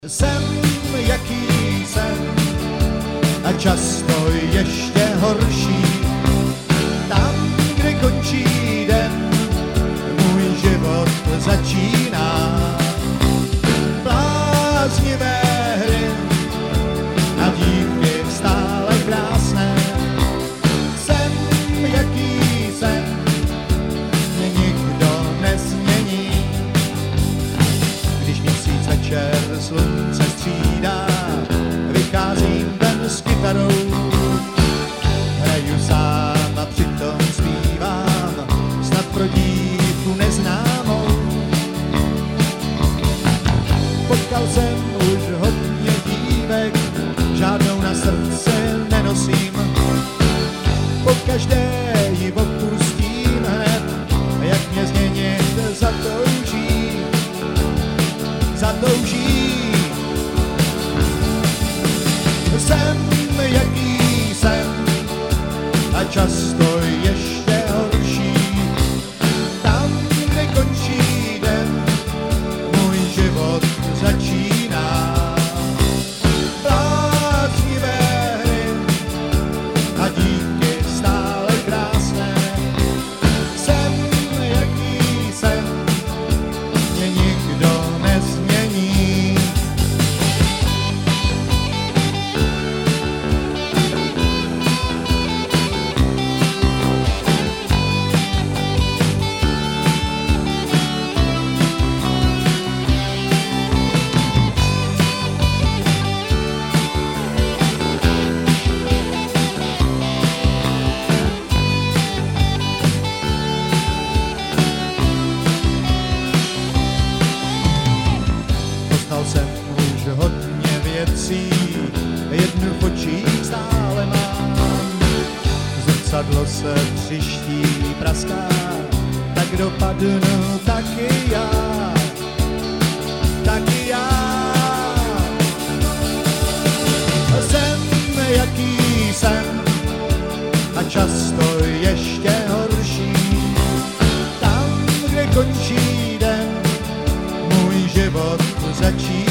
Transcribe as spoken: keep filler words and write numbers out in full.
Jsem, jaký jsem, a často ještě horší. Tam, kde končí den, můj život začíná. Bláznivé hry a dívky stále krásné. Jsem, jaký jsem, mě nikdo nezmění. Když měsíc večer slunce střídá, vycházím ven s kytarou. Hraju sám a přitom zpívám, snad pro dívku neznámou. Potkal jsem už hodně dívek, žádnou na srdce nenosím. Pokaždé ji opustím hned, jak mě změnit zatouží, zatouží. Jsem, jaký jsem, a často ještě horší. Tam, kde končí den, můj život začíná. Bláznivé hry a dívky stále krásné. Jsem, jaký jsem, mě nikdo nezmění. Poznal jsem už hodně věcí, jednu v očích stále mám. Zrcadlo se třiští, praská, tak dopadnu taky já, taky já. Jsem, jaký jsem, a často ještě horší. Tam, kde končí den, můj život začíná.